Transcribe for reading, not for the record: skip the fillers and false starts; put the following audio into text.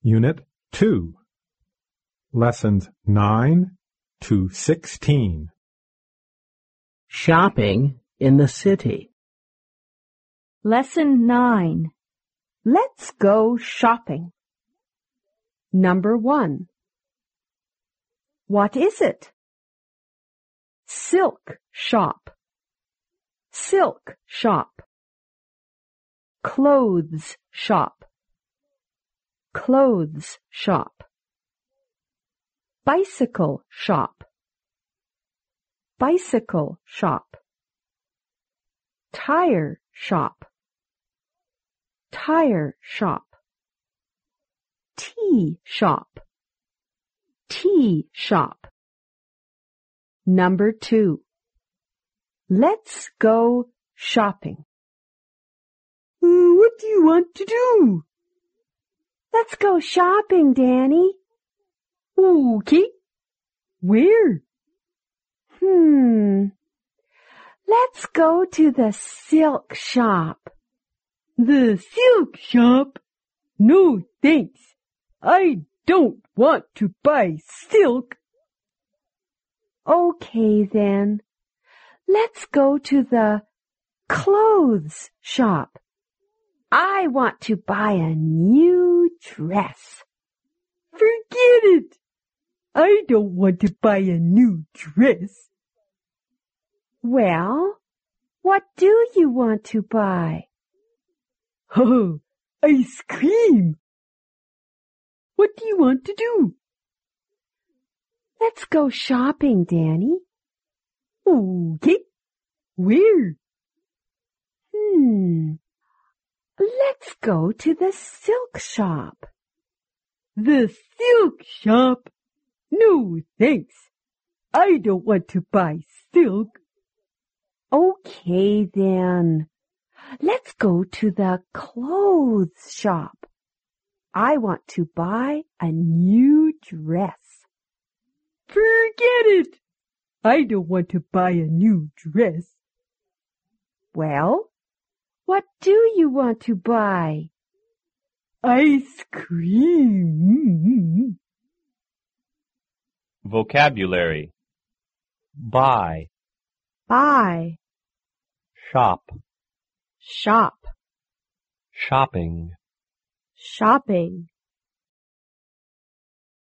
Unit 2, Lessons 9 to 16. Shopping in the city. Lesson 9. Let's go shopping. Number 1. What is it? Silk shop. Silk shop. Clothes shop. Clothes shop. Bicycle shop. Bicycle shop. Tire shop. Tire shop. Tea shop. Tea shop. Number 2. Let's go shopping. What do you want to do? Let's go shopping, Danny. Okay. Where? Let's go to the silk shop. The silk shop? No, thanks. I don't want to buy silk. Okay, then. Let's go to the clothes shop. I want to buy a new dress. Forget it. I don't want to buy a new dress. Well, what do you want to buy? Oh, ice cream. What do you want to do? Let's go shopping, Danny. Okay. Where? Let's go to the silk shop. The silk shop? No, thanks. I don't want to buy silk. Okay, then. Let's go to the clothes shop. I want to buy a new dress. Forget it. I don't want to buy a new dress. Well, what do you want to buy? Ice cream. Vocabulary. Buy. Buy. Shop. Shop. Shopping. Shopping.